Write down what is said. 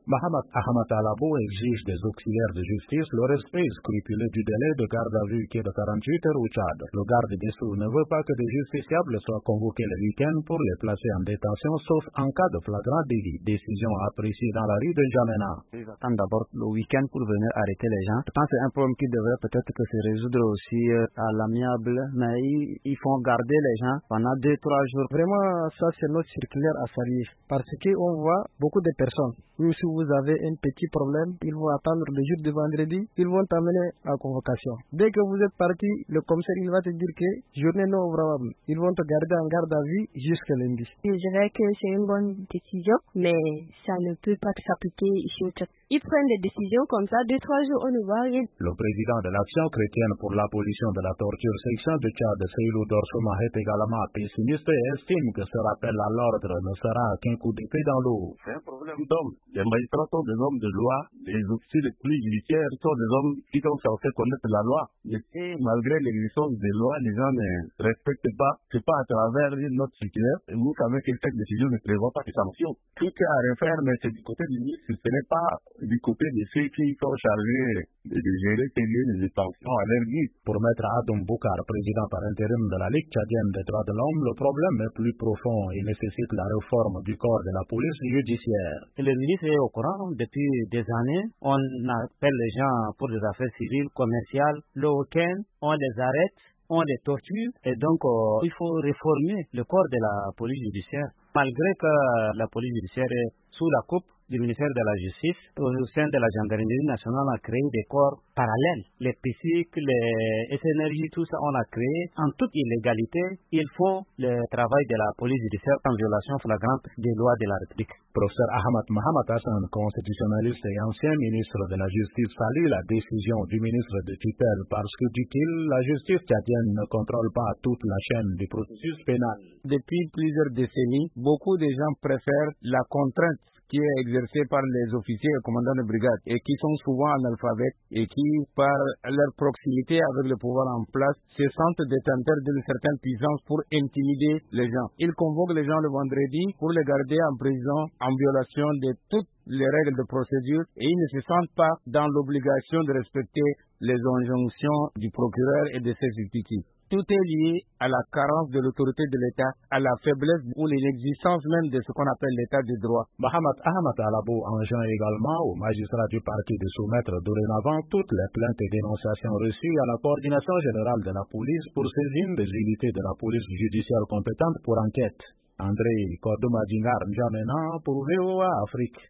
Mahamat Ahmad Alabo exige des auxiliaires de justice le respect scrupuleux du délai de garde à vue qui est de 48 heures au Tchad. Le garde des Sceaux ne veut pas que des justiciables soient convoqués le week-end pour les placer en détention sauf en cas de flagrant délit. Décision appréciée dans la rue de N'Djamena. Ils attendent d'abord le week-end pour venir arrêter les gens. Je pense que c'est un problème qui devrait peut-être que se résoudre aussi à l'amiable, mais ils font garder les gens pendant 2-3 jours. Vraiment, ça c'est notre circulaire à saluer parce qu'on voit beaucoup de personnes. Même si vous avez un petit problème, ils vont attendre le jour de vendredi, ils vont t'amener à convocation. Dès que vous êtes parti, le commissaire il va te dire que journée non ouvrable. Ils vont te garder en garde à vue jusqu'à lundi. Je dirais que c'est une bonne décision, mais ça ne peut pas s'appliquer ici au Tchad. Ils prennent des décisions comme ça, 2-3 jours, on ne voit rien. Le président de l'Action chrétienne pour l'abolition de la torture section de Tchad, Seydou Dorsoma, est également pessimiste et estime que ce rappel à l'ordre ne sera qu'un coup d'épée dans l'eau. C'est un problème d'hommes. Les magistrats sont des hommes de loi, les officiers de police judiciaire sont des hommes qui sont censés connaître la loi. Et malgré l'existence des lois, les gens ne respectent pas. C'est pas à travers notre circulaire. Et vous savez que cette décision ne prévoit pas de sanctions. Tout est à refaire, mais c'est du côté du ministre. Ce n'est pas du côté de ceux qui sont chargés de gérer ces lieux de détention à leur guide. Pour Maître Adoum Boukar, président par intérim de la Ligue tchadienne des droits de l'homme, le problème est plus profond et nécessite la réforme du corps de la police judiciaire. Le ministre est au courant depuis des années. On appelle les gens pour des affaires civiles, commerciales. Le week-end, on les arrête, on les torture. Et donc, il faut réformer le corps de la police judiciaire. Malgré que la police judiciaire est sous la coupe du ministère de la Justice, au sein de la gendarmerie nationale, on a créé des corps parallèles. Les PSIC, les SNRJ, tout ça, on a créé en toute illégalité. Ils font le travail de la police judiciaire en violation flagrante des lois de la République. Professeur Ahmad Mohamed Hassan, constitutionnaliste et ancien ministre de la Justice, salue la décision du ministre de tutelle parce que, dit-il, la justice tchadienne ne contrôle pas toute la chaîne du processus pénal. Depuis plusieurs décennies, beaucoup de gens préfèrent la contrainte qui est exercée par les officiers et commandants de brigade et qui sont souvent analphabètes et qui, par leur proximité avec le pouvoir en place, se sentent détenteurs d'une certaine puissance pour intimider les gens. Ils convoquent les gens le vendredi pour les garder en prison en violation de toutes les règles de procédure et ils ne se sentent pas dans l'obligation de respecter les injonctions du procureur et de ses exécutifs. Tout est lié à la carence de l'autorité de l'État, à la faiblesse ou l'inexistence même de ce qu'on appelle l'État de droit. Mahamat Ahmad Alabo enjoint également aux magistrats du parti de soumettre dorénavant toutes les plaintes et dénonciations reçues à la coordination générale de la police pour saisine des unités de la police judiciaire compétente pour enquête. André Kodoumadingar N'Djamena pour VOA Afrique.